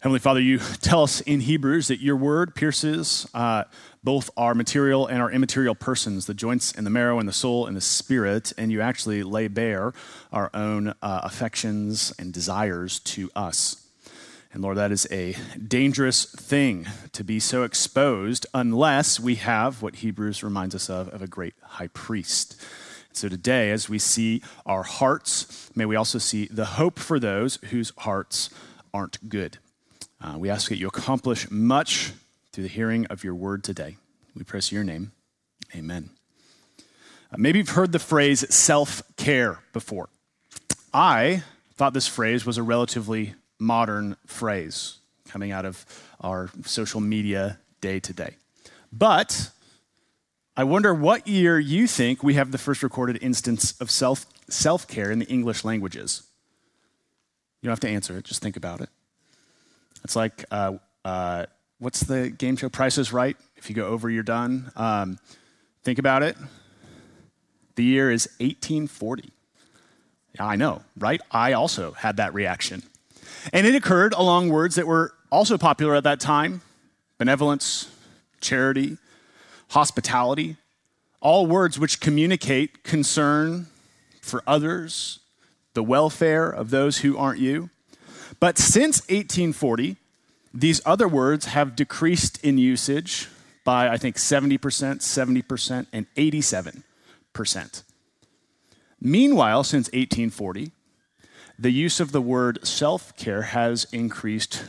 Heavenly Father, you tell us in Hebrews that your word pierces both our material and our immaterial persons, the joints and the marrow and the soul and the spirit, and you actually lay bare our own affections and desires to us. And Lord, that is a dangerous thing to be so exposed unless we have what Hebrews reminds us of a great high priest. So today, as we see our hearts, may we also see the hope for those whose hearts aren't good. We ask that you accomplish much through the hearing of your word today. We praise your name. Amen. Maybe you've heard the phrase self-care before. I thought this phrase was a relatively modern phrase coming out of our social media day to day. But I wonder what year you think we have the first recorded instance of self-care in the English languages. You don't have to answer it, just think about it. It's like, what's the game show? Price is Right. If you go over, you're done. Think about it. The year is 1840. Yeah, I know, right? I also had that reaction. And it occurred along words that were also popular at that time: benevolence, charity, hospitality, all words which communicate concern for others, the welfare of those who aren't you. But since 1840, these other words have decreased in usage by, I think, 70%, 70%, and 87%. Meanwhile, since 1840, the use of the word self-care has increased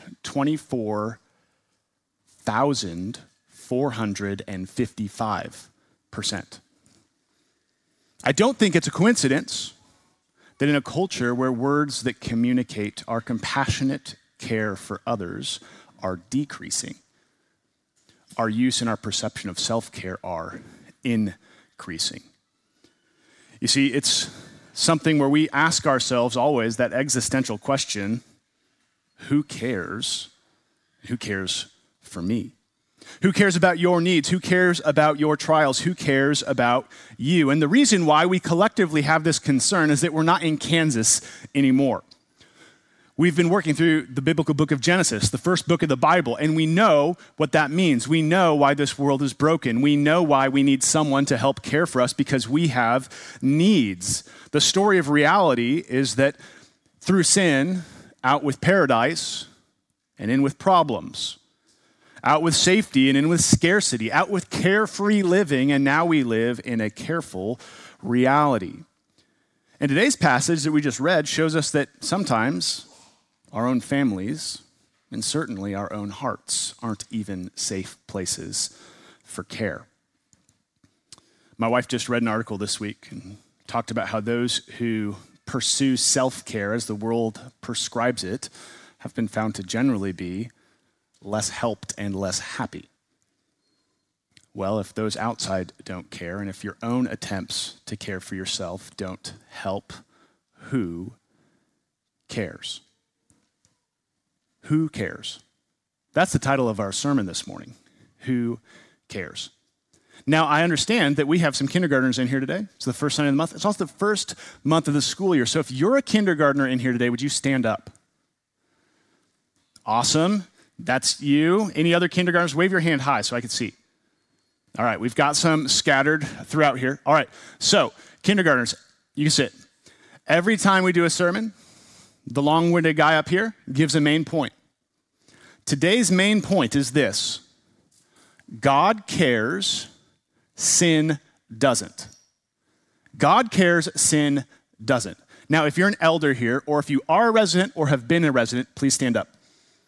24,455%. I don't think it's a coincidence that in a culture where words that communicate our compassionate care for others are decreasing, our use and our perception of self-care are increasing. You see, it's something where we ask ourselves always that existential question: who cares? Who cares for me? Who cares about your needs? Who cares about your trials? Who cares about you? And the reason why we collectively have this concern is that we're not in Kansas anymore. We've been working through the biblical book of Genesis, the first book of the Bible, and we know what that means. We know why this world is broken. We know why we need someone to help care for us, because we have needs. The story of reality is that through sin, out with paradise and in with problems. Out with safety and in with scarcity, out with carefree living, and now we live in a careful reality. And today's passage that we just read shows us that sometimes our own families, and certainly our own hearts, aren't even safe places for care. My wife just read an article this week and talked about how those who pursue self-care as the world prescribes it have been found to generally be less helped and less happy. Well, if those outside don't care, and if your own attempts to care for yourself don't help, who cares? Who cares? That's the title of our sermon this morning. Who cares? Now, I understand that we have some kindergartners in here today. It's the first Sunday of the month. It's also the first month of the school year. So if you're a kindergartner in here today, would you stand up? Awesome. That's you. Any other kindergartners? Wave your hand high so I can see. All right, we've got some scattered throughout here. All right, so kindergartners, you can sit. Every time we do a sermon, the long-winded guy up here gives a main point. Today's main point is this: God cares, sin doesn't. God cares, sin doesn't. Now, if you're an elder here, or if you are a resident or have been a resident, please stand up.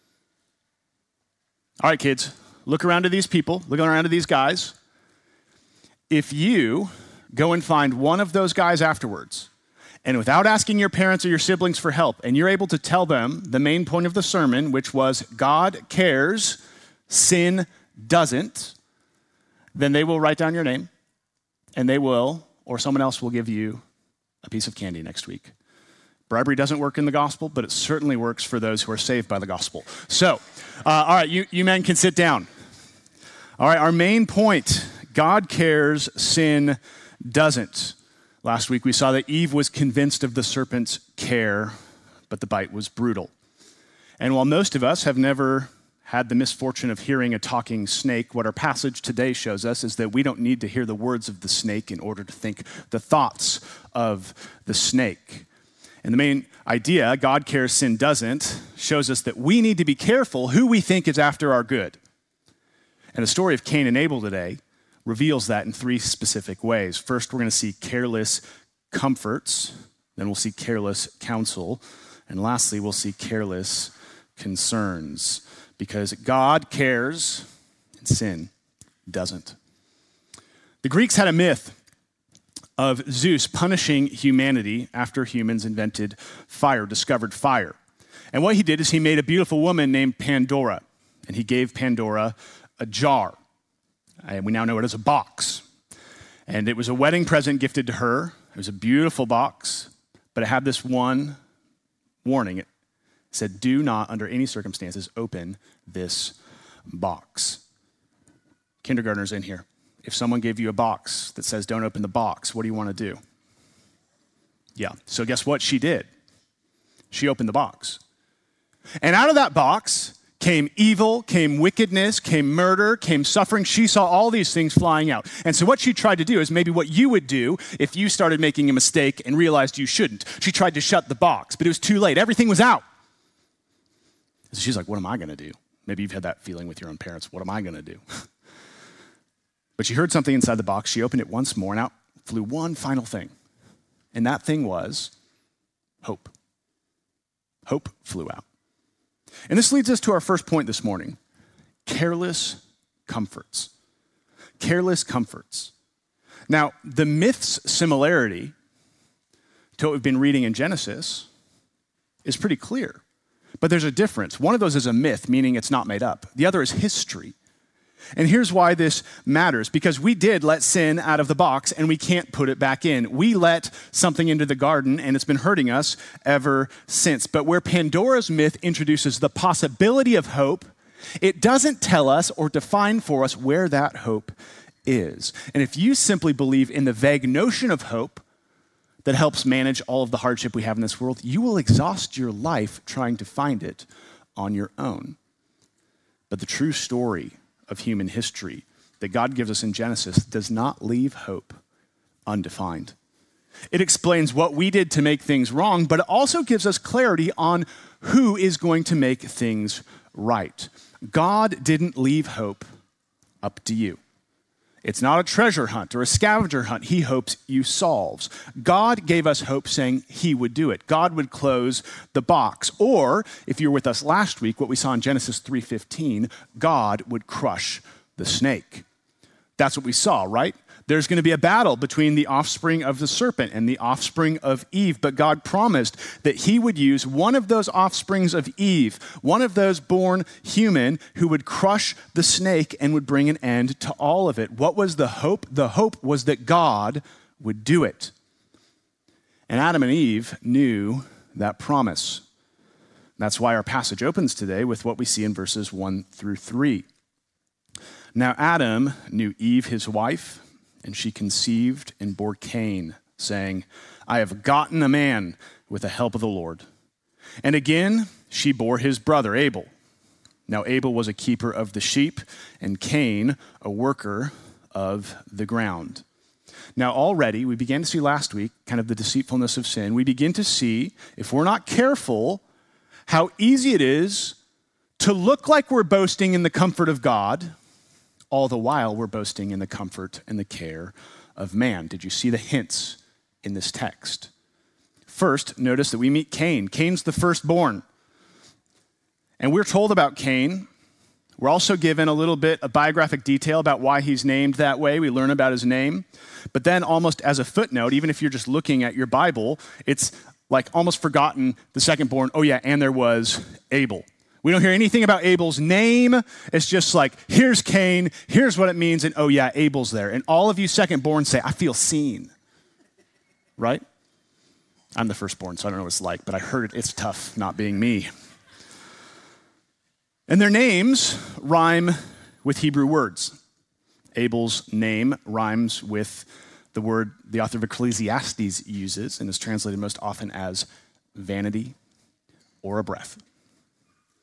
All right, kids, look around to these people, look around to these guys. If you go and find one of those guys afterwards, and without asking your parents or your siblings for help, and you're able to tell them the main point of the sermon, which was God cares, sin doesn't, then they will write down your name, and they will, or someone else will give you a piece of candy next week. Bribery doesn't work in the gospel, but it certainly works for those who are saved by the gospel. So, all right, you men can sit down. All right, our main point: God cares, sin doesn't. Last week we saw that Eve was convinced of the serpent's care, but the bite was brutal. And while most of us have never had the misfortune of hearing a talking snake, what our passage today shows us is that we don't need to hear the words of the snake in order to think the thoughts of the snake. And the main idea, God cares, sin doesn't, shows us that we need to be careful who we think is after our good. And the story of Cain and Abel today reveals that in three specific ways. First, we're going to see careless comforts. Then we'll see careless counsel. And lastly, we'll see careless concerns. Because God cares and sin doesn't. The Greeks had a myth of Zeus punishing humanity after humans invented fire, discovered fire. And what he did is he made a beautiful woman named Pandora, and he gave Pandora a jar. And we now know it as a box. And it was a wedding present gifted to her. It was a beautiful box, but it had this one warning. It said, do not, under any circumstances, open this box. Kindergartners in here. If someone gave you a box that says, don't open the box, what do you want to do? Yeah, so guess what she did? She opened the box. And out of that box came evil, came wickedness, came murder, came suffering. She saw all these things flying out. And so what she tried to do is maybe what you would do if you started making a mistake and realized you shouldn't. She tried to shut the box, but it was too late. Everything was out. So she's like, what am I going to do? Maybe you've had that feeling with your own parents. What am I going to do? But she heard something inside the box. She opened it once more, and out flew one final thing. And that thing was hope. Hope flew out. And this leads us to our first point this morning. Careless comforts. Careless comforts. Now, the myth's similarity to what we've been reading in Genesis is pretty clear. But there's a difference. One of those is a myth, meaning it's not made up. The other is history. And here's why this matters. Because we did let sin out of the box and we can't put it back in. We let something into the garden and it's been hurting us ever since. But where Pandora's myth introduces the possibility of hope, it doesn't tell us or define for us where that hope is. And if you simply believe in the vague notion of hope that helps manage all of the hardship we have in this world, you will exhaust your life trying to find it on your own. But the true story of human history that God gives us in Genesis does not leave hope undefined. It explains what we did to make things wrong, but it also gives us clarity on who is going to make things right. God didn't leave hope up to you. It's not a treasure hunt or a scavenger hunt he hopes you solves. God gave us hope saying he would do it. God would close the box. Or, if you were with us last week, what we saw in Genesis 3:15, God would crush the snake. That's what we saw, right? There's going to be a battle between the offspring of the serpent and the offspring of Eve, but God promised that he would use one of those offsprings of Eve, one of those born human, who would crush the snake and would bring an end to all of it. What was the hope? The hope was that God would do it. And Adam and Eve knew that promise. That's why our passage opens today with what we see in verses 1-3. Now Adam knew Eve, his wife, and she conceived and bore Cain, saying, I have gotten a man with the help of the Lord. And again, she bore his brother Abel. Now Abel was a keeper of the sheep, and Cain a worker of the ground. Now already, we began to see last week kind of the deceitfulness of sin. We begin to see, if we're not careful, how easy it is to look like we're boasting in the comfort of God, all the while we're boasting in the comfort and the care of man. Did you see the hints in this text? First, notice that we meet Cain. Cain's the firstborn. And we're told about Cain. We're also given a little bit of biographic detail about why he's named that way. We learn about his name. But then almost as a footnote, even if you're just looking at your Bible, it's like almost forgotten the secondborn. Oh yeah, and there was Abel. We don't hear anything about Abel's name. It's just like, here's Cain, here's what it means, and oh yeah, Abel's there. And all of you secondborn say, I feel seen. Right? I'm the firstborn, so I don't know what it's like, but I heard it's tough not being me. And their names rhyme with Hebrew words. Abel's name rhymes with the word the author of Ecclesiastes uses and is translated most often as vanity or a breath.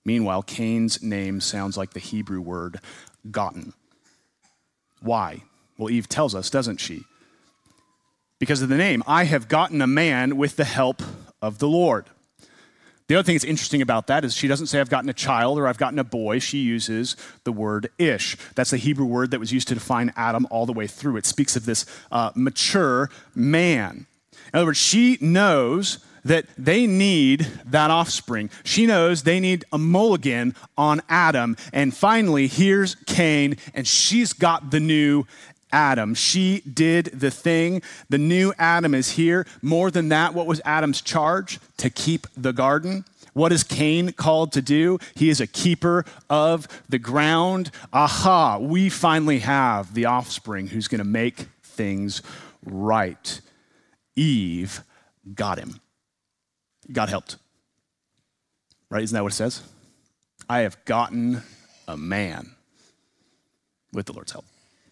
Meanwhile, Cain's name sounds like the Hebrew word gotten. Why? Well, Eve tells us, doesn't she? Because of the name, I have gotten a man with the help of the Lord. The other thing that's interesting about that is she doesn't say I've gotten a child or I've gotten a boy. She uses the word ish. That's the Hebrew word that was used to define Adam all the way through. It speaks of this mature man. In other words, she knows that they need that offspring. She knows they need a mulligan on Adam. And finally, here's Cain, and she's got the new Adam. She did the thing. The new Adam is here. More than that, what was Adam's charge? To keep the garden. What is Cain called to do? He is a keeper of the ground. Aha, we finally have the offspring who's going to make things right. Eve got him. God helped. Right? Isn't that what it says? I have gotten a man with the Lord's help.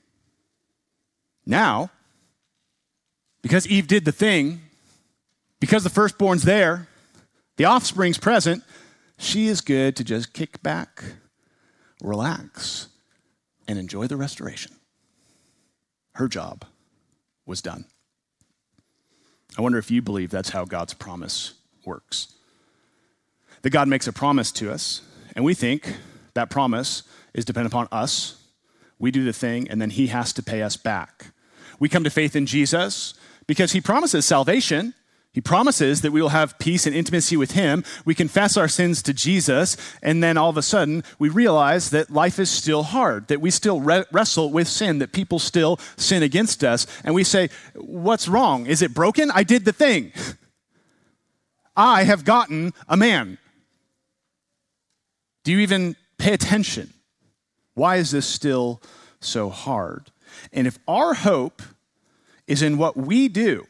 Now, because Eve did the thing, because the firstborn's there, the offspring's present, she is good to just kick back, relax, and enjoy the restoration. Her job was done. I wonder if you believe that's how God's promise works. That God makes a promise to us, and we think that promise is dependent upon us. We do the thing, and then he has to pay us back. We come to faith in Jesus because he promises salvation. He promises that we will have peace and intimacy with him. We confess our sins to Jesus, and then all of a sudden, we realize that life is still hard, that we still wrestle with sin, that people still sin against us. And we say, what's wrong? Is it broken? I did the thing. I have gotten a man. Do you even pay attention? Why is this still so hard? And if our hope is in what we do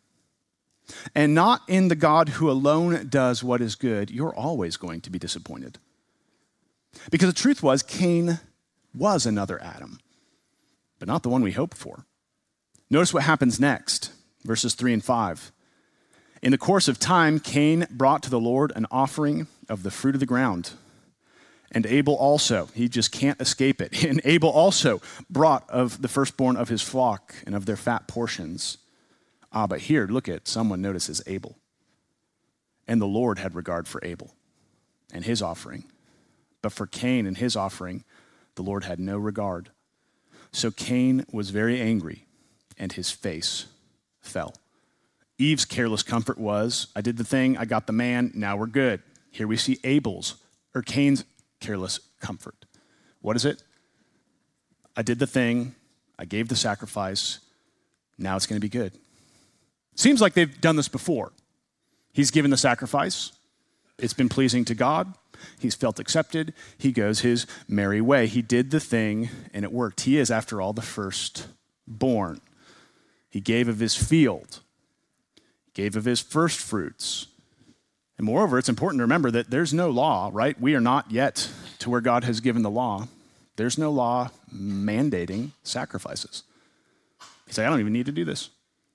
and not in the God who alone does what is good, you're always going to be disappointed. Because the truth was, Cain was another Adam, but not the one we hoped for. Notice what happens next, verses 3 and 5. In the course of time, Cain brought to the Lord an offering of the fruit of the ground. And Abel also, he just can't escape it. And Abel also brought of the firstborn of his flock and of their fat portions. But here, look at, someone notices Abel. And the Lord had regard for Abel and his offering. But for Cain and his offering, the Lord had no regard. So Cain was very angry, and his face fell. Eve's careless comfort was, I did the thing, I got the man, now we're good. Here we see Cain's careless comfort. What is it? I did the thing, I gave the sacrifice, now it's going to be good. Seems like they've done this before. He's given the sacrifice, it's been pleasing to God, he's felt accepted, he goes his merry way. He did the thing and it worked. He is, after all, the firstborn. He gave of his field, gave of his first fruits. And moreover, it's important to remember that there's no law, right? We are not yet to where God has given the law. There's no law mandating sacrifices. You say, I don't even need to do this.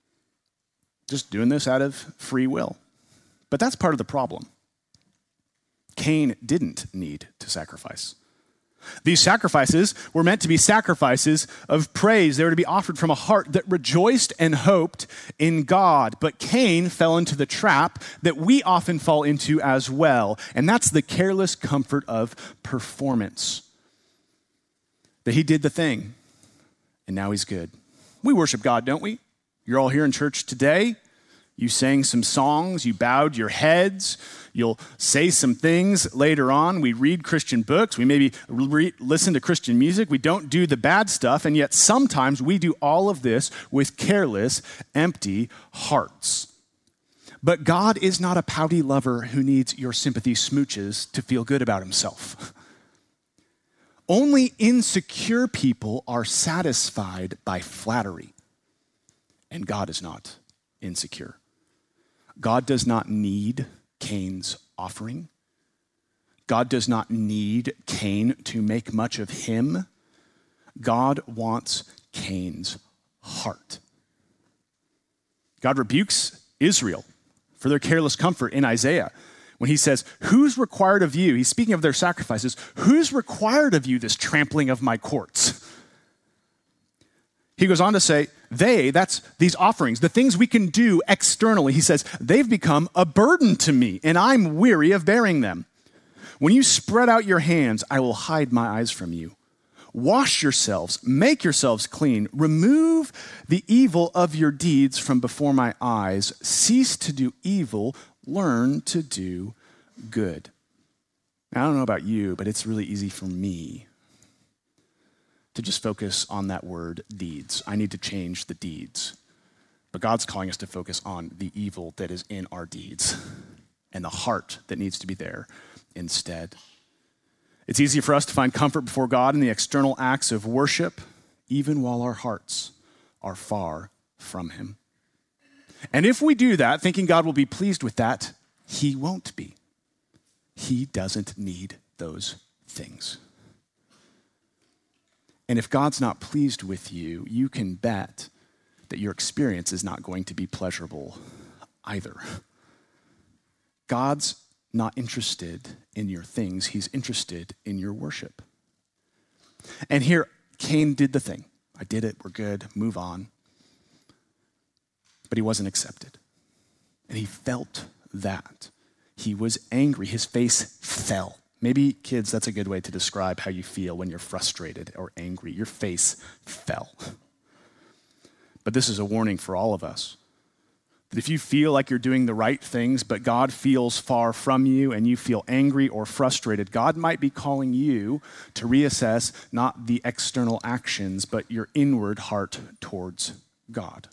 Just doing this out of free will. But that's part of the problem. Cain didn't need to sacrifice. These sacrifices were meant to be sacrifices of praise. They were to be offered from a heart that rejoiced and hoped in God. But Cain fell into the trap that we often fall into as well, and that's the careless comfort of performance. That he did the thing, and now he's good. We worship God, don't we? You're all here in church today. You sang some songs, you bowed your heads, you'll say some things later on. We read Christian books, we maybe listen to Christian music. We don't do the bad stuff, and yet sometimes we do all of this with careless, empty hearts. But God is not a pouty lover who needs your sympathy smooches to feel good about himself. Only insecure people are satisfied by flattery, and God is not insecure. God does not need Cain's offering. God does not need Cain to make much of him. God wants Cain's heart. God rebukes Israel for their careless comfort in Isaiah. when he says, who's required of you? He's speaking of their sacrifices. Who's required of you this trampling of my courts? He goes on to say, that's these offerings, the things we can do externally. He says, they've become a burden to me, and I'm weary of bearing them. When you spread out your hands, I will hide my eyes from you. Wash yourselves, make yourselves clean. Remove the evil of your deeds from before my eyes. Cease to do evil, learn to do good. Now, I don't know about you, but it's really easy for me to just focus on that word deeds. I need to change the deeds. But God's calling us to focus on the evil that is in our deeds and the heart that needs to be there instead. It's easy for us to find comfort before God in the external acts of worship, even while our hearts are far from him. And if we do that, thinking God will be pleased with that, he won't be. He doesn't need those things. And if God's not pleased with you, you can bet that your experience is not going to be pleasurable either. God's not interested in your things. He's interested in your worship. And here, Cain did the thing. I did it. We're good. Move on. But he wasn't accepted. And he felt that. He was angry. His face fell. Maybe, kids, that's a good way to describe how you feel when you're frustrated or angry. Your face fell. But this is a warning for all of us. That if you feel like you're doing the right things, but God feels far from you and you feel angry or frustrated, God might be calling you to reassess not the external actions, but your inward heart towards God.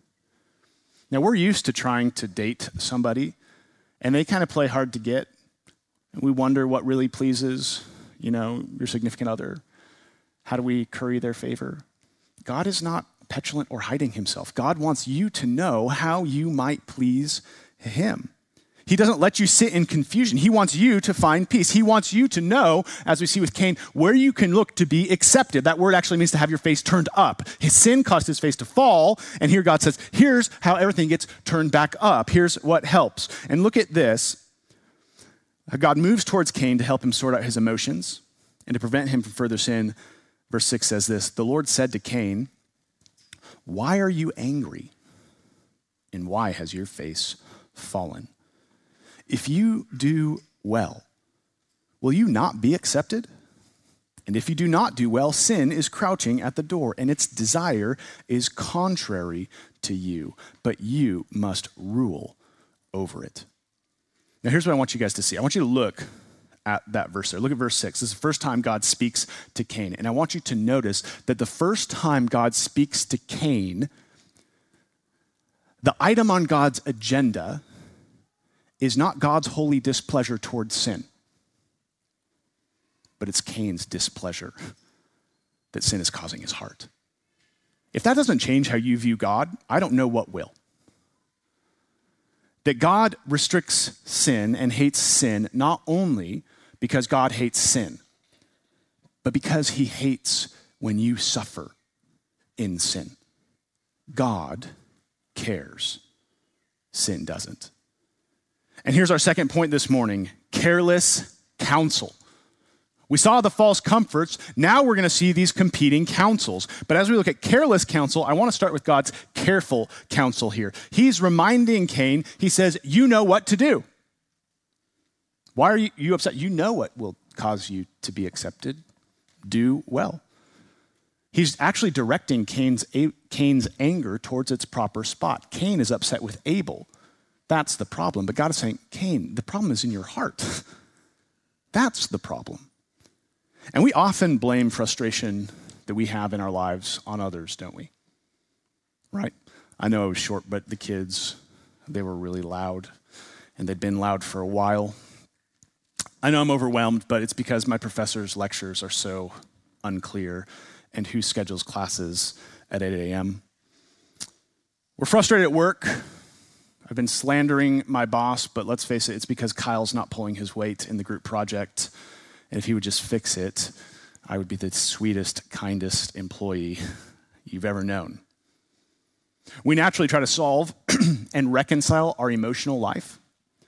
Now, we're used to trying to date somebody, and they kind of play hard to get. And we wonder what really pleases, your significant other. How do we curry their favor? God is not petulant or hiding himself. God wants you to know how you might please him. He doesn't let you sit in confusion. He wants you to find peace. He wants you to know, as we see with Cain, where you can look to be accepted. That word actually means to have your face turned up. His sin caused his face to fall, and here God says, here's how everything gets turned back up. Here's what helps. And look at this. God moves towards Cain to help him sort out his emotions and to prevent him from further sin. Verse 6 says this, the Lord said to Cain, why are you angry? And why has your face fallen? If you do well, will you not be accepted? And if you do not do well, sin is crouching at the door, and its desire is contrary to you, but you must rule over it. Now, here's what I want you guys to see. I want you to look at that verse there. Look at verse 6. This is the first time God speaks to Cain. And I want you to notice that the first time God speaks to Cain, the item on God's agenda is not God's holy displeasure towards sin, but it's Cain's displeasure that sin is causing his heart. If that doesn't change how you view God, I don't know what will. That God restricts sin and hates sin not only because God hates sin, but because he hates when you suffer in sin. God cares. Sin doesn't. And here's our second point this morning, careless counsel. We saw the false comforts. Now we're going to see these competing counsels. But as we look at careless counsel, I want to start with God's careful counsel here. He's reminding Cain, he says, you know what to do. Why are you upset? You know what will cause you to be accepted. Do well. He's actually directing Cain's anger towards its proper spot. Cain is upset with Abel. That's the problem. But God is saying, Cain, the problem is in your heart. That's the problem. And we often blame frustration that we have in our lives on others, don't we? Right? I know I was short, but the kids, they were really loud, and they'd been loud for a while. I know I'm overwhelmed, but it's because my professor's lectures are so unclear, and who schedules classes at 8 a.m. We're frustrated at work. I've been slandering my boss, but let's face it, it's because Kyle's not pulling his weight in the group project. And if he would just fix it, I would be the sweetest, kindest employee you've ever known. We naturally try to solve and reconcile our emotional life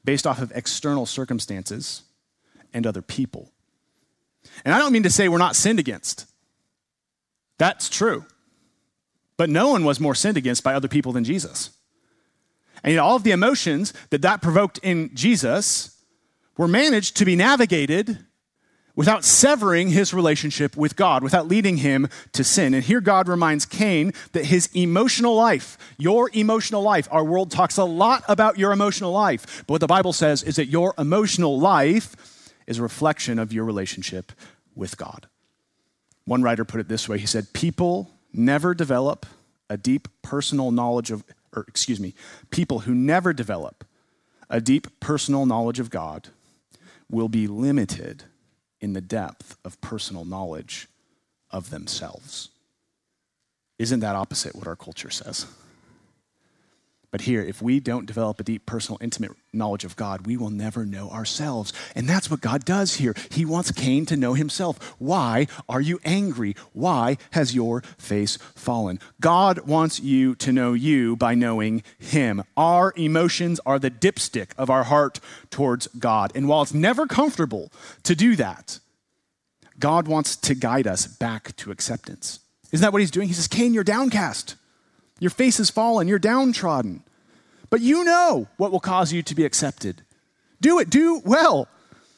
based off of external circumstances and other people. And I don't mean to say we're not sinned against. That's true. But no one was more sinned against by other people than Jesus. And yet all of the emotions that provoked in Jesus were managed to be navigated without severing his relationship with God, without leading him to sin. And here God reminds Cain that his emotional life, your emotional life, our world talks a lot about your emotional life, but what the Bible says is that your emotional life is a reflection of your relationship with God. One writer put it this way. He said, people never develop a deep personal knowledge of, people who never develop a deep personal knowledge of God will be limited in the depth of personal knowledge of themselves. Isn't that opposite what our culture says? But here, if we don't develop a deep, personal, intimate knowledge of God, we will never know ourselves. And that's what God does here. He wants Cain to know himself. Why are you angry? Why has your face fallen? God wants you to know you by knowing him. Our emotions are the dipstick of our heart towards God. And while it's never comfortable to do that, God wants to guide us back to acceptance. Isn't that what he's doing? He says, Cain, you're downcast. Your face is fallen. You're downtrodden. But you know what will cause you to be accepted. Do it. Do well.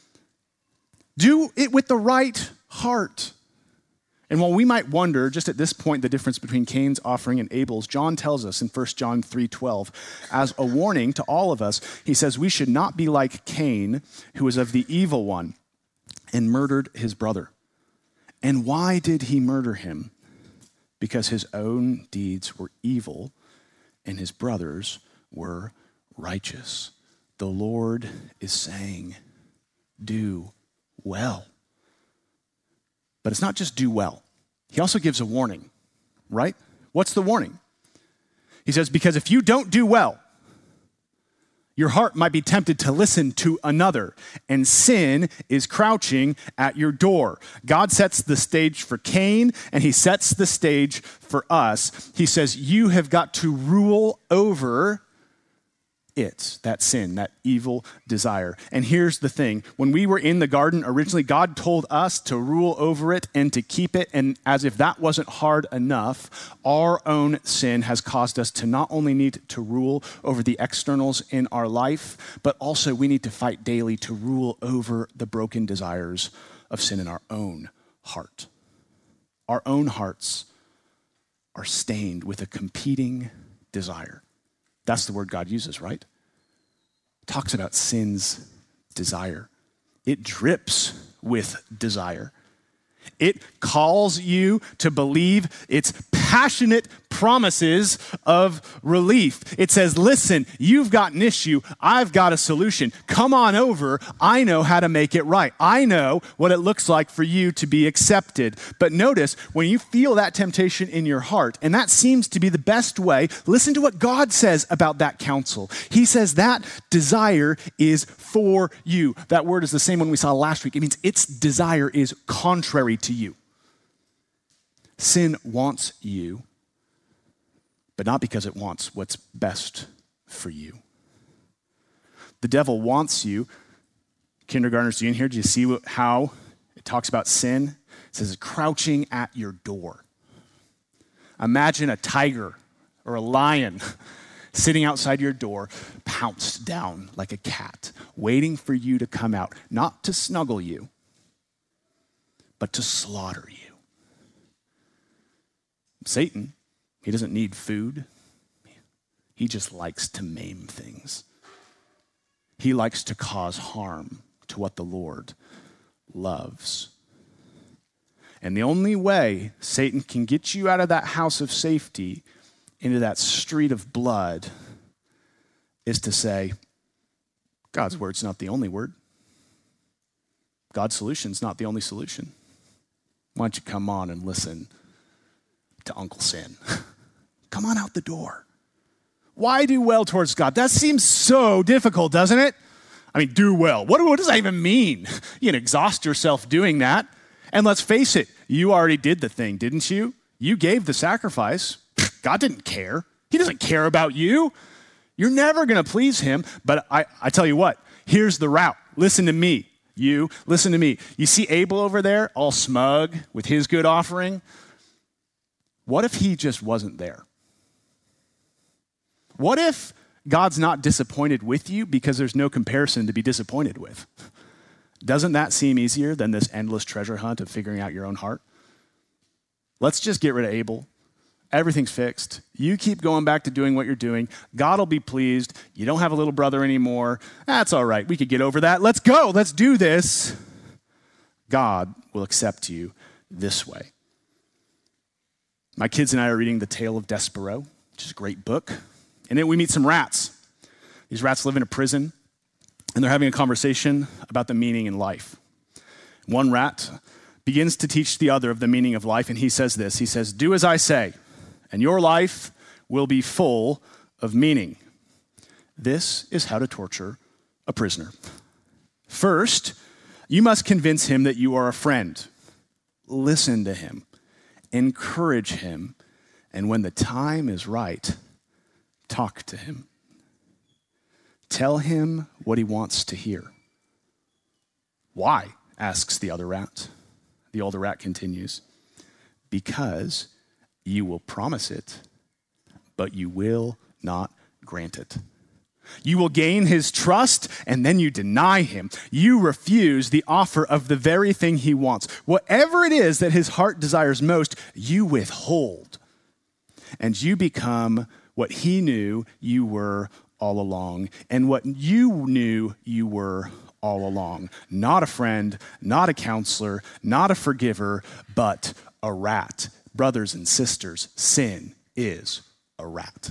Do it with the right heart. And while we might wonder just at this point the difference between Cain's offering and Abel's, John tells us in 1 John 3:12, as a warning to all of us, he says we should not be like Cain, who was of the evil one and murdered his brother. And why did he murder him? Because his own deeds were evil and his brothers were righteous. The Lord is saying, do well. But it's not just do well. He also gives a warning, right? What's the warning? He says, because if you don't do well, your heart might be tempted to listen to another, and sin is crouching at your door. God sets the stage for Cain, and he sets the stage for us. He says, you have got to rule over it, that sin, that evil desire. And here's the thing. When we were in the garden originally, God told us to rule over it and to keep it. And as if that wasn't hard enough, our own sin has caused us to not only need to rule over the externals in our life, but also we need to fight daily to rule over the broken desires of sin in our own heart. Our own hearts are stained with a competing desire. That's the word God uses, right? Talks about sin's desire. It drips with desire. It calls you to believe its passionate promises of relief. It says, listen, you've got an issue. I've got a solution. Come on over. I know how to make it right. I know what it looks like for you to be accepted. But notice, when you feel that temptation in your heart, and that seems to be the best way, listen to what God says about that counsel. He says that desire is for you. That word is the same one we saw last week. It means its desire is contrary to you. Sin wants you, but not because it wants what's best for you. The devil wants you. Kindergartners, you in here? Do you see how it talks about sin? It says it's crouching at your door. Imagine a tiger or a lion sitting outside your door, pounced down like a cat, waiting for you to come out, not to snuggle you, but to slaughter you. Satan, he doesn't need food. He just likes to maim things. He likes to cause harm to what the Lord loves. And the only way Satan can get you out of that house of safety into that street of blood is to say, God's word's not the only word. God's solution's not the only solution. Why don't you come on and listen to Uncle Sin? Come on out the door. Why do well towards God? That seems so difficult, doesn't it? I mean, do well. What does that even mean? You can exhaust yourself doing that. And let's face it, you already did the thing, didn't you? You gave the sacrifice. God didn't care. He doesn't care about you. You're never going to please him, but I tell you what, here's the route. Listen to me. You, listen to me. You see Abel over there, all smug with his good offering? What if he just wasn't there? What if God's not disappointed with you because there's no comparison to be disappointed with? Doesn't that seem easier than this endless treasure hunt of figuring out your own heart? Let's just get rid of Abel. Everything's fixed. You keep going back to doing what you're doing. God will be pleased. You don't have a little brother anymore. That's all right. We could get over that. Let's go. Let's do this. God will accept you this way. My kids and I are reading The Tale of Despereaux, which is a great book. In it, we meet some rats. These rats live in a prison, and they're having a conversation about the meaning in life. One rat begins to teach the other of the meaning of life, and he says this. He says, "Do as I say, and your life will be full of meaning." This is how to torture a prisoner. First, you must convince him that you are a friend. Listen to him, encourage him, and when the time is right, talk to him. Tell him what he wants to hear. "Why?" asks the other rat. The older rat continues, "Because you will promise it, but you will not grant it. You will gain his trust, and then you deny him. You refuse the offer of the very thing he wants. Whatever it is that his heart desires most, you withhold. And you become what he knew you were all along, and what you knew you were all along. Not a friend, not a counselor, not a forgiver, but a rat." Brothers and sisters, sin is a rat.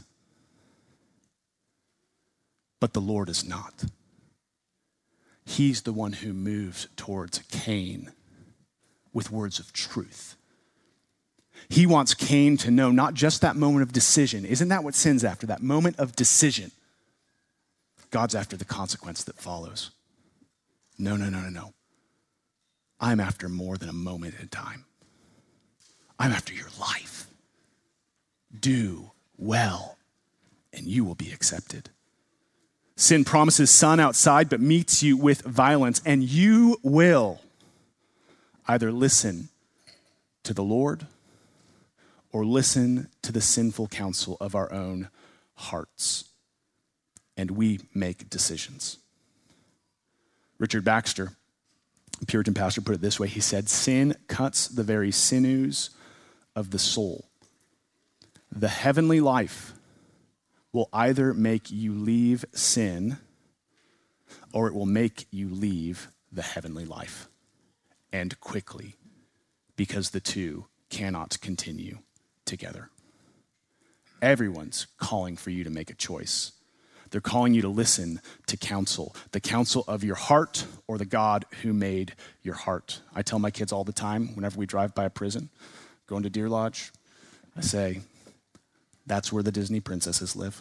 But the Lord is not. He's the one who moves towards Cain with words of truth. He wants Cain to know not just that moment of decision. Isn't that what sin's after? That moment of decision. God's after the consequence that follows. No. I'm after more than a moment in time. I'm after your life. Do well, and you will be accepted. Sin promises sun outside, but meets you with violence, and you will either listen to the Lord or listen to the sinful counsel of our own hearts. And we make decisions. Richard Baxter, a Puritan pastor, put it this way. He said, "Sin cuts the very sinews of the soul. The heavenly life will either make you leave sin or it will make you leave the heavenly life, and quickly, because the two cannot continue together." Everyone's calling for you to make a choice. They're calling you to listen to counsel, the counsel of your heart or the God who made your heart. I tell my kids all the time, whenever we drive by a prison, going to Deer Lodge, I say, that's where the Disney princesses live.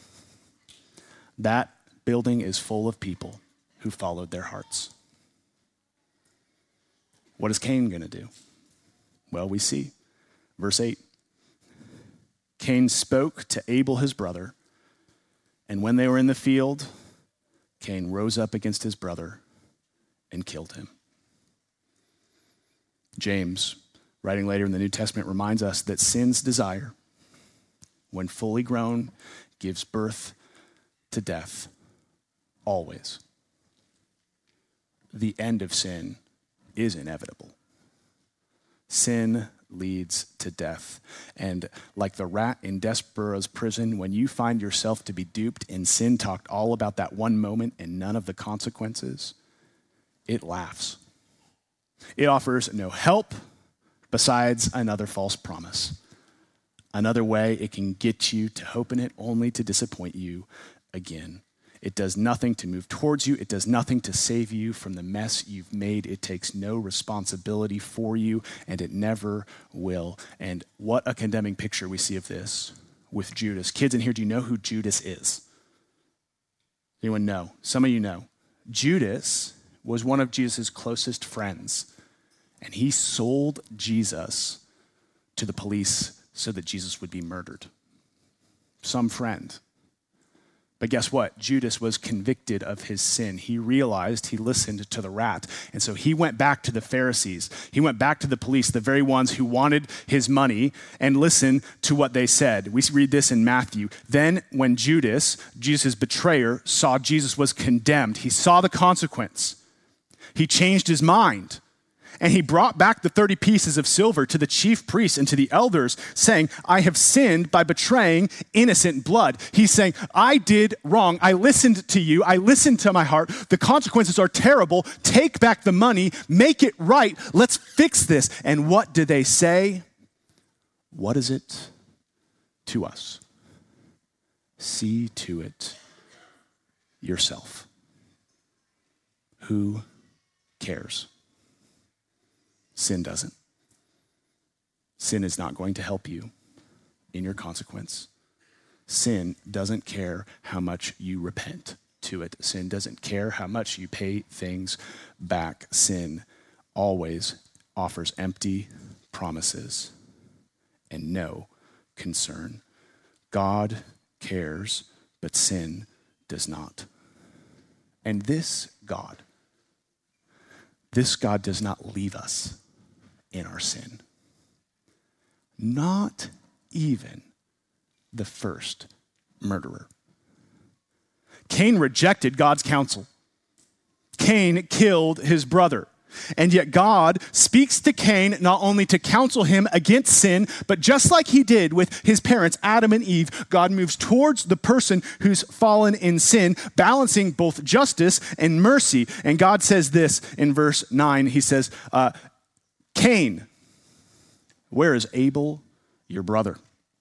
That building is full of people who followed their hearts. What is Cain going to do? Well, we see. Verse 8. Cain spoke to Abel his brother, and when they were in the field, Cain rose up against his brother and killed him. James, writing later in the New Testament, reminds us that sin's desire, when fully grown, gives birth to death, always. The end of sin is inevitable. Sin leads to death. And like the rat in Despereaux's prison, when you find yourself to be duped and sin talked all about that one moment and none of the consequences, it laughs. It offers no help besides another false promise. Another way it can get you to hope in it only to disappoint you again. It does nothing to move towards you. It does nothing to save you from the mess you've made. It takes no responsibility for you, and it never will. And what a condemning picture we see of this with Judas. Kids in here, do you know who Judas is? Anyone know? Some of you know. Judas was one of Jesus' closest friends, and he sold Jesus to the police so that Jesus would be murdered. Some friend. But guess what? Judas was convicted of his sin. He realized he listened to the rat. And so he went back to the Pharisees. He went back to the police, the very ones who wanted his money, and listened to what they said. We read this in Matthew. Then when Judas, Jesus' betrayer, saw Jesus was condemned, he saw the consequence. He changed his mind. And he brought back the 30 pieces of silver to the chief priests and to the elders, saying, I have sinned by betraying innocent blood. He's saying, I did wrong. I listened to you. I listened to my heart. The consequences are terrible. Take back the money. Make it right. Let's fix this. And what do they say? What is it to us? See to it yourself. Who cares? Sin doesn't. Sin is not going to help you in your consequence. Sin doesn't care how much you repent to it. Sin doesn't care how much you pay things back. Sin always offers empty promises and no concern. God cares, but sin does not. And this God does not leave us in our sin. Not even the first murderer. Cain rejected God's counsel. Cain killed his brother. And yet God speaks to Cain not only to counsel him against sin, but just like he did with his parents, Adam and Eve, God moves towards the person who's fallen in sin, balancing both justice and mercy. And God says this in verse 9. He says, Cain, where is Abel, your brother?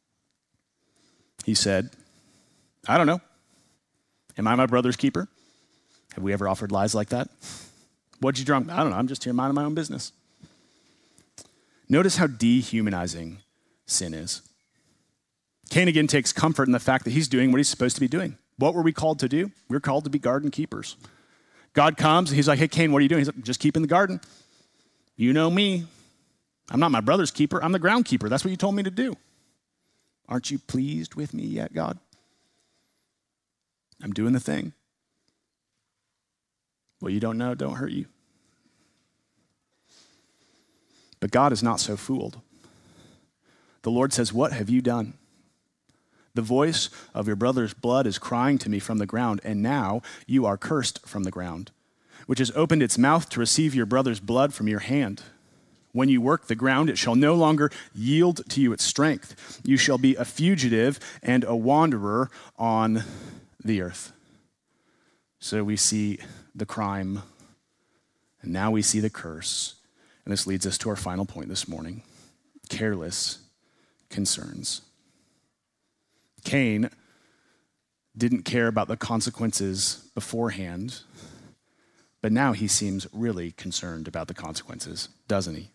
He said, I don't know. Am I my brother's keeper? Have we ever offered lies like that? What'd you drunk? I don't know. I'm just here minding my own business. Notice how dehumanizing sin is. Cain again takes comfort in the fact that he's doing what he's supposed to be doing. What were we called to do? We're called to be garden keepers. God comes and he's like, hey, Cain, what are you doing? He's like, just keeping the garden. You know me. I'm not my brother's keeper. I'm the ground keeper. That's what you told me to do. Aren't you pleased with me yet, God? I'm doing the thing. What you don't know don't hurt you. But God is not so fooled. The Lord says, what have you done? The voice of your brother's blood is crying to me from the ground, and now you are cursed from the ground, which has opened its mouth to receive your brother's blood from your hand. When you work the ground, it shall no longer yield to you its strength. You shall be a fugitive and a wanderer on the earth. So we see the crime, and now we see the curse. And this leads us to our final point this morning: careless concerns. Cain didn't care about the consequences beforehand, but now he seems really concerned about the consequences, doesn't he?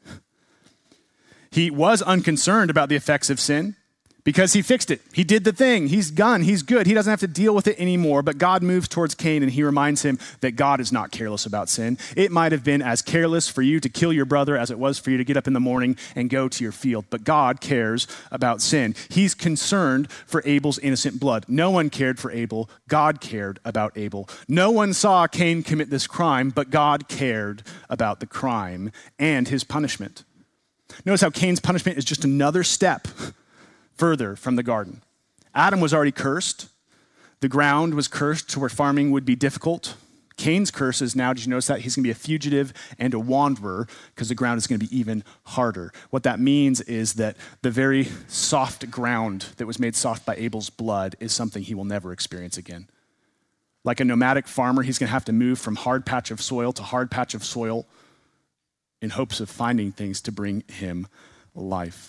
He was unconcerned about the effects of sin because he fixed it. He did the thing. He's done. He's good. He doesn't have to deal with it anymore. But God moves towards Cain and he reminds him that God is not careless about sin. It might have been as careless for you to kill your brother as it was for you to get up in the morning and go to your field. But God cares about sin. He's concerned for Abel's innocent blood. No one cared for Abel. God cared about Abel. No one saw Cain commit this crime, but God cared about the crime and his punishment. Notice how Cain's punishment is just another step further from the garden. Adam was already cursed. The ground was cursed to where farming would be difficult. Cain's curse is now, did you notice that? He's going to be a fugitive and a wanderer because the ground is going to be even harder. What that means is that the very soft ground that was made soft by Abel's blood is something he will never experience again. Like a nomadic farmer, he's going to have to move from hard patch of soil to hard patch of soil in hopes of finding things to bring him life.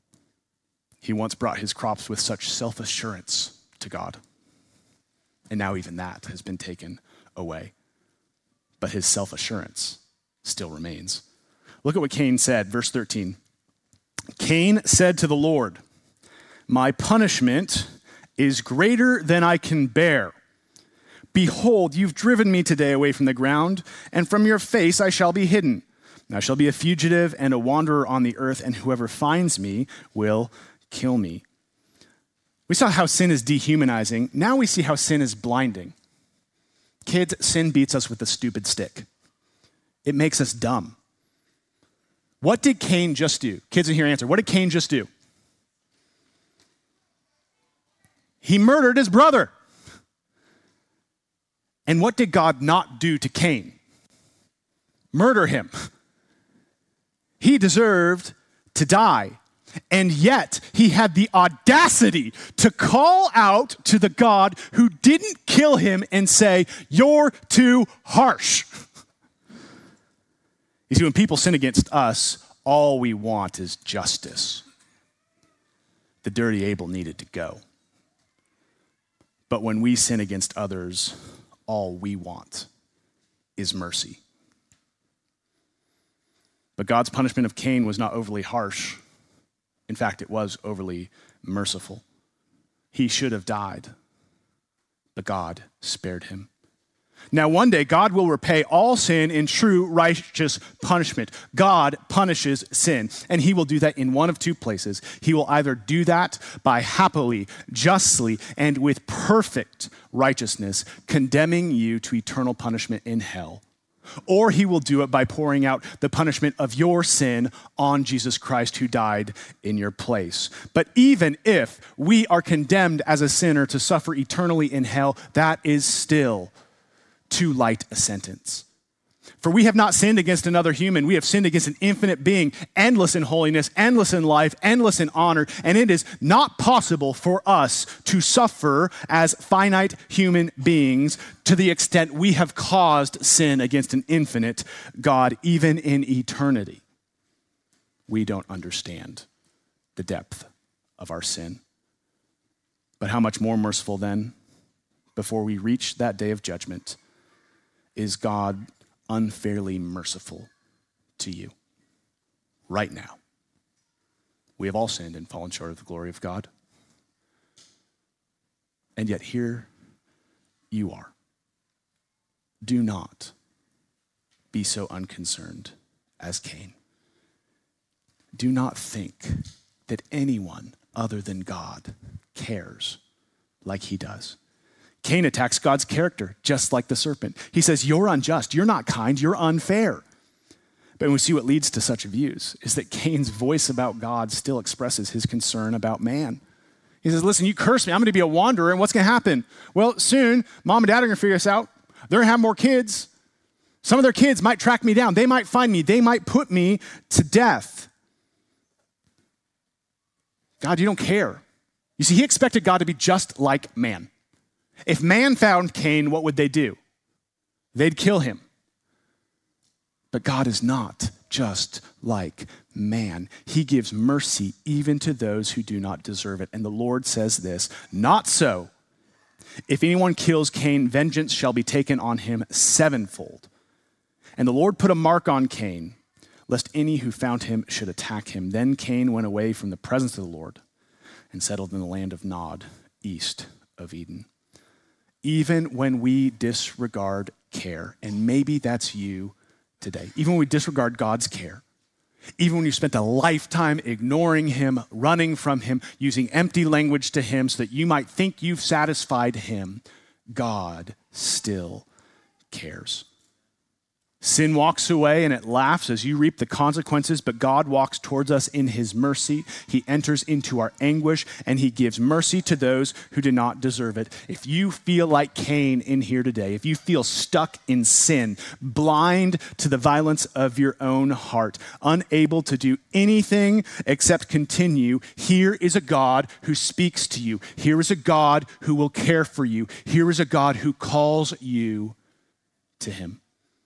He once brought his crops with such self-assurance to God. And now even that has been taken away. But his self-assurance still remains. Look at what Cain said, verse 13. Cain said to the Lord, my punishment is greater than I can bear. Behold, you've driven me today away from the ground, and from your face I shall be hidden. I shall be a fugitive and a wanderer on the earth, and whoever finds me will kill me. We saw how sin is dehumanizing. Now we see how sin is blinding. Kids, sin beats us with a stupid stick. It makes us dumb. What did Cain just do? Kids in here answer. What did Cain just do? He murdered his brother. And what did God not do to Cain? Murder him. He deserved to die. And yet, he had the audacity to call out to the God who didn't kill him and say, "You're too harsh." You see, when people sin against us, all we want is justice. The dirty Abel needed to go. But when we sin against others, all we want is mercy. But God's punishment of Cain was not overly harsh. In fact, it was overly merciful. He should have died, but God spared him. Now, one day, God will repay all sin in true righteous punishment. God punishes sin, and he will do that in one of two places. He will either do that by happily, justly, and with perfect righteousness, condemning you to eternal punishment in hell, or he will do it by pouring out the punishment of your sin on Jesus Christ, who died in your place. But even if we are condemned as a sinner to suffer eternally in hell, that is still too light a sentence. For we have not sinned against another human. We have sinned against an infinite being, endless in holiness, endless in life, endless in honor. And it is not possible for us to suffer as finite human beings to the extent we have caused sin against an infinite God, even in eternity. We don't understand the depth of our sin. But how much more merciful then, before we reach that day of judgment, is God unfairly merciful to you right now. We have all sinned and fallen short of the glory of God. And yet here you are. Do not be so unconcerned as Cain. Do not think that anyone other than God cares like he does. Cain attacks God's character just like the serpent. He says, "You're unjust, you're not kind, you're unfair." But we see what leads to such views is that Cain's voice about God still expresses his concern about man. He says, "Listen, you curse me, I'm going to be a wanderer, and what's going to happen? Well, soon, mom and dad are going to figure this out. They're going to have more kids. Some of their kids might track me down. They might find me. They might put me to death." God, you don't care. You see, he expected God to be just like man. If man found Cain, what would they do? They'd kill him. But God is not just like man. He gives mercy even to those who do not deserve it. And the Lord says this, "Not so. If anyone kills Cain, vengeance shall be taken on him sevenfold." And the Lord put a mark on Cain, lest any who found him should attack him. Then Cain went away from the presence of the Lord and settled in the land of Nod, east of Eden. Even when we disregard care, and maybe that's you today, even when we disregard God's care, even when you spent a lifetime ignoring him, running from him, using empty language to him so that you might think you've satisfied him, God still cares. Sin walks away and it laughs as you reap the consequences, but God walks towards us in his mercy. He enters into our anguish and he gives mercy to those who do not deserve it. If you feel like Cain in here today, if you feel stuck in sin, blind to the violence of your own heart, unable to do anything except continue, here is a God who speaks to you. Here is a God who will care for you. Here is a God who calls you to him.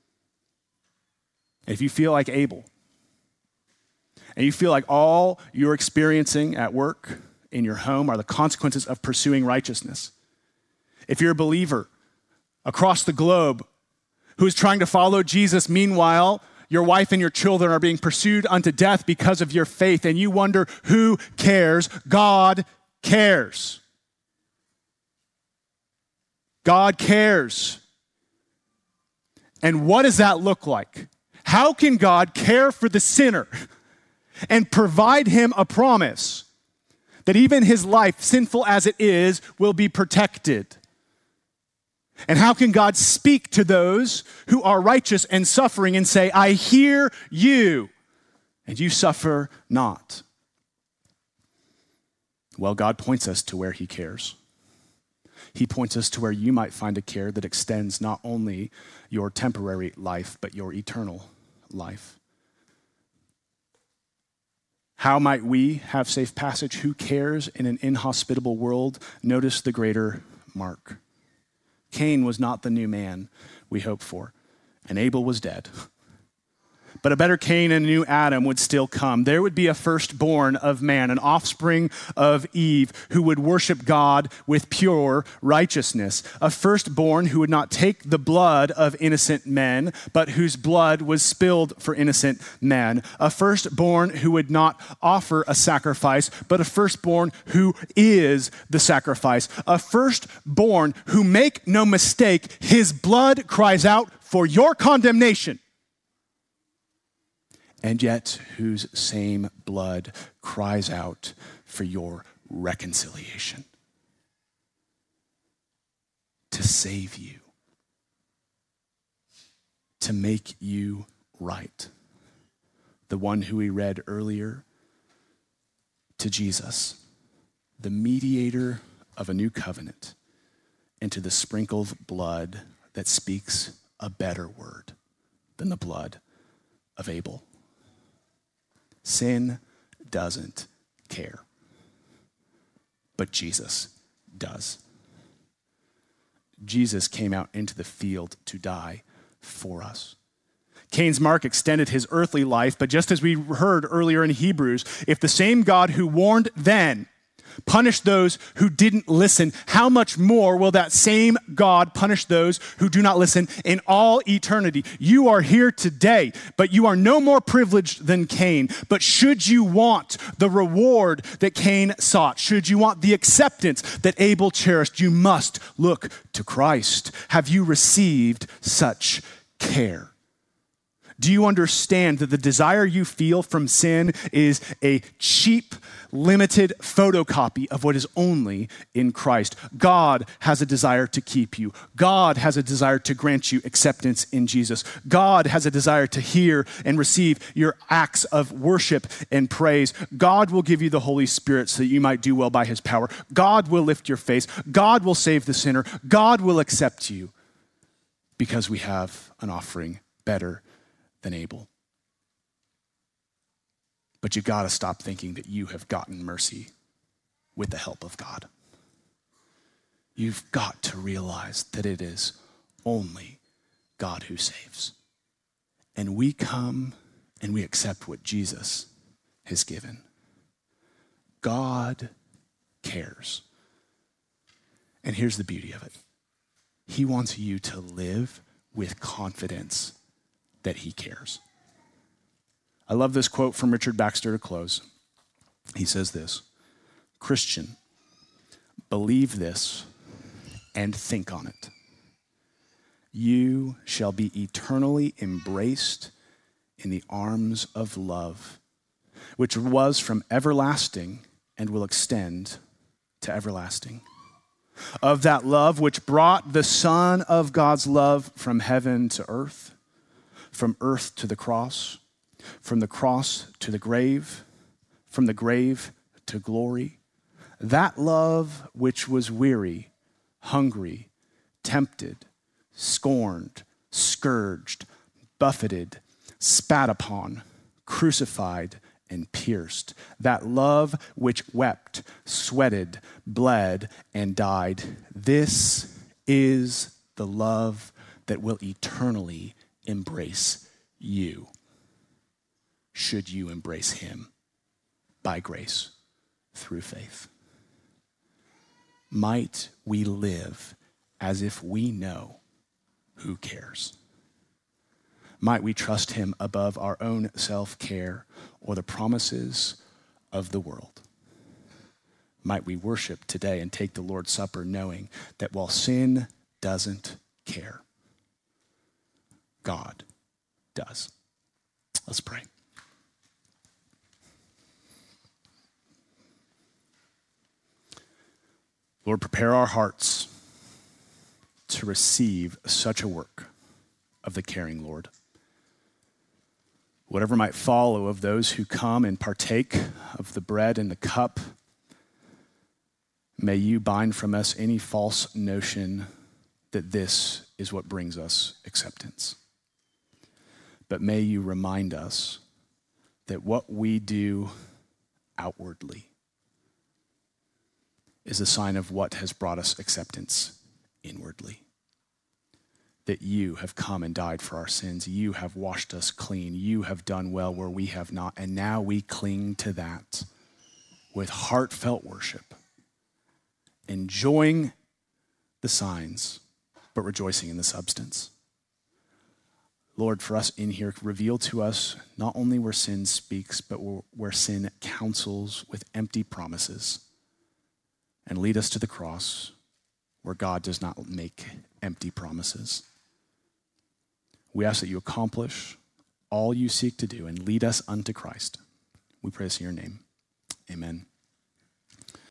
If you feel like Abel, and you feel like all you're experiencing at work, in your home, are the consequences of pursuing righteousness, if you're a believer across the globe who is trying to follow Jesus, meanwhile, your wife and your children are being pursued unto death because of your faith, and you wonder who cares, God cares. God cares. And what does that look like? How can God care for the sinner and provide him a promise that even his life, sinful as it is, will be protected? And how can God speak to those who are righteous and suffering and say, I hear you, and you suffer not? Well, God points us to where he cares. He points us to where you might find a care that extends not only your temporary life, but your eternal life. How might we have safe passage? Who cares in an inhospitable world? Notice the greater mark. Cain was not the new man we hope for, and Abel was dead. But a better Cain and a new Adam would still come. There would be a firstborn of man, an offspring of Eve, who would worship God with pure righteousness. A firstborn who would not take the blood of innocent men, but whose blood was spilled for innocent men. A firstborn who would not offer a sacrifice, but a firstborn who is the sacrifice. A firstborn who, make no mistake, his blood cries out for your condemnation, and yet whose same blood cries out for your reconciliation, to save you, to make you right. The one who we read earlier, to Jesus, the mediator of a new covenant, and to the sprinkled blood that speaks a better word than the blood of Abel. Sin doesn't care, but Jesus does. Jesus came out into the field to die for us. Cain's mark extended his earthly life, but just as we heard earlier in Hebrews, if the same God who warned then punished those who didn't listen, how much more will that same God punish those who do not listen in all eternity? You are here today, but you are no more privileged than Cain. But should you want the reward that Cain sought, should you want the acceptance that Abel cherished, you must look to Christ. Have you received such care? Do you understand that the desire you feel from sin is a cheap, limited photocopy of what is only in Christ? God has a desire to keep you. God has a desire to grant you acceptance in Jesus. God has a desire to hear and receive your acts of worship and praise. God will give you the Holy Spirit so that you might do well by his power. God will lift your face. God will save the sinner. God will accept you because we have an offering better than Abel. But you got to stop thinking that you have gotten mercy with the help of God. You've got to realize that it is only God who saves. And we come and we accept what Jesus has given. God cares. And here's the beauty of it. He wants you to live with confidence that he cares. I love this quote from Richard Baxter to close. He says this, Christian, believe this and think on it. You shall be eternally embraced in the arms of love, which was from everlasting and will extend to everlasting. Of that love which brought the Son of God's love from heaven to earth, from earth to the cross, from the cross to the grave, from the grave to glory. That love which was weary, hungry, tempted, scorned, scourged, buffeted, spat upon, crucified, and pierced. That love which wept, sweated, bled, and died. This is the love that will eternally embrace you, should you embrace him by grace through faith. Might we live as if we know who cares. Might we trust him above our own self-care or the promises of the world. Might we worship today and take the Lord's Supper knowing that while sin doesn't care, God does. Let's pray. Lord, prepare our hearts to receive such a work of the caring Lord. Whatever might follow of those who come and partake of the bread and the cup, may you bind from us any false notion that this is what brings us acceptance. But may you remind us that what we do outwardly is a sign of what has brought us acceptance inwardly. That you have come and died for our sins. You have washed us clean. You have done well where we have not. And now we cling to that with heartfelt worship, enjoying the signs, but rejoicing in the substance. Lord, for us in here, reveal to us not only where sin speaks, but where sin counsels with empty promises. And lead us to the cross where God does not make empty promises. We ask that you accomplish all you seek to do and lead us unto Christ. We pray this in your name. Amen.